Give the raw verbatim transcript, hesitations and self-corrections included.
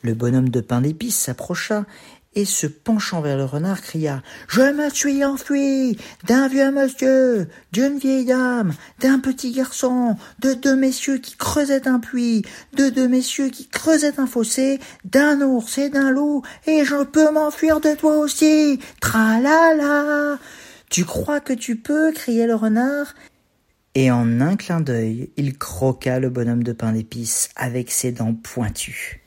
Le bonhomme de pain d'épices s'approcha et, se penchant vers le renard, cria « Je me suis enfui d'un vieux monsieur, d'une vieille dame, d'un petit garçon, de deux messieurs qui creusaient un puits, de deux messieurs qui creusaient un fossé, d'un ours et d'un loup, et je peux m'enfuir de toi aussi, tralala !» « Tu crois que tu peux ?» criait le renard. Et en un clin d'œil, il croqua le bonhomme de pain d'épices avec ses dents pointues.